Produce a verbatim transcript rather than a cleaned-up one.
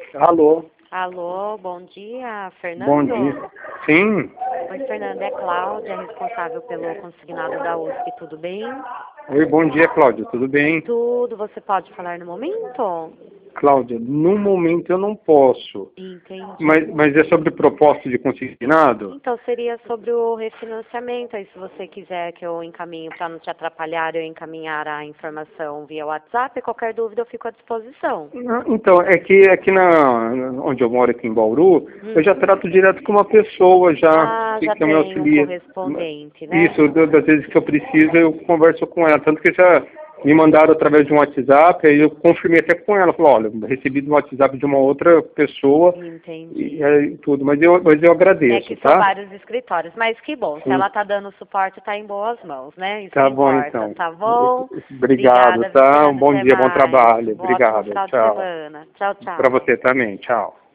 Alô? Alô, bom dia, Fernando? Bom dia. Sim. Oi, Fernando, é Cláudia, responsável pelo consignado da U S P, tudo bem? Oi, bom dia, Cláudia. Tudo bem? Tudo, você pode falar no momento? Cláudia, no momento eu não posso. Entendi. Mas, mas é sobre proposta de consignado? Então seria sobre o refinanciamento, aí se você quiser que eu encaminhe para não te atrapalhar, eu encaminhar a informação via WhatsApp, qualquer dúvida eu fico à disposição. Não, então, é que aqui na, onde eu moro aqui em Bauru, Hum. eu já trato direto com uma pessoa já, Ah, que, já que me tem um auxilia. correspondente, né? Isso, da- das vezes que eu preciso, eu converso com ela. Tanto que já me mandaram através de um WhatsApp, aí eu confirmei até com ela. Falei, olha, eu recebi no WhatsApp de uma outra pessoa Entendi. e aí tudo. Mas eu, mas eu É agradeço, que são tá? vários escritórios, mas que bom, se Sim. ela tá dando suporte, tá em boas mãos, né? Isso que Tá bom, importa, então. tá bom? Obrigado, Obrigada, viu, tá? Um Fernanda? bom Até dia, bom mais. trabalho. Um ótimo Obrigado. final de Tchau. semana. Tchau, Para tchau. você também. Tchau.